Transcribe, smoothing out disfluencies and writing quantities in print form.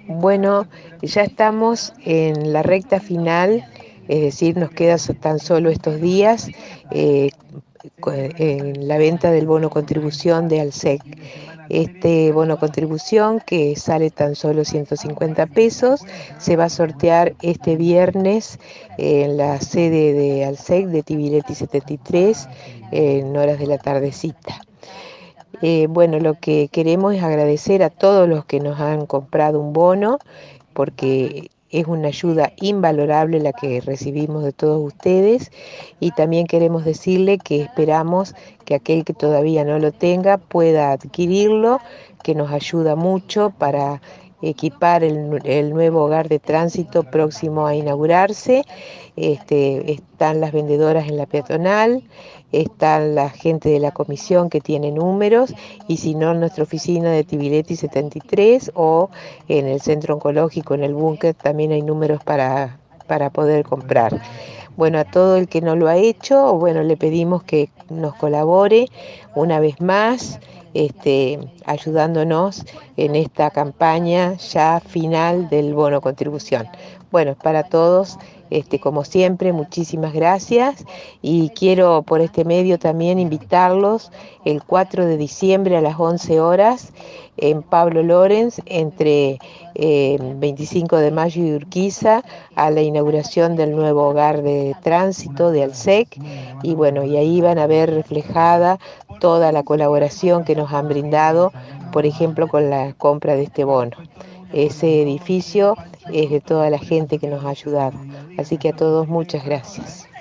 Bueno, ya estamos en la recta final, es decir, nos quedan tan solo estos días eh, en la venta del bono contribución de ALSEC. Este bono contribución, que sale tan solo 150 pesos, se va a sortear este viernes en la sede de ALSEC de Tibiretti 73 en horas de la tardecita. Bueno, lo que queremos es agradecer a todos los que nos han comprado un bono, porque es una ayuda invalorable la que recibimos de todos ustedes, y también queremos decirle que esperamos que aquel que todavía no lo tenga pueda adquirirlo, que nos ayuda mucho para equipar el nuevo hogar de tránsito próximo a inaugurarse. Están las vendedoras en la peatonal, están la gente de la comisión que tiene números, y si no, en nuestra oficina de Tibiretti 73 o en el centro oncológico, en el búnker, también hay números para poder comprar. Bueno, a todo el que no lo ha hecho, bueno, le pedimos que nos colabore una vez más, ayudándonos en esta campaña ya final del bono contribución. Bueno, para todos, como siempre, muchísimas gracias, y quiero por este medio también invitarlos el 4 de diciembre a las 11 horas en Pablo Lorenz, entre 25 de mayo y Urquiza, a la inauguración del nuevo hogar de tránsito de ALSEC. Y bueno, y ahí van a ver reflejada toda la colaboración que nos han brindado, por ejemplo, con la compra de este bono. Ese edificio es de toda la gente que nos ha ayudado. Así que a todos muchas gracias.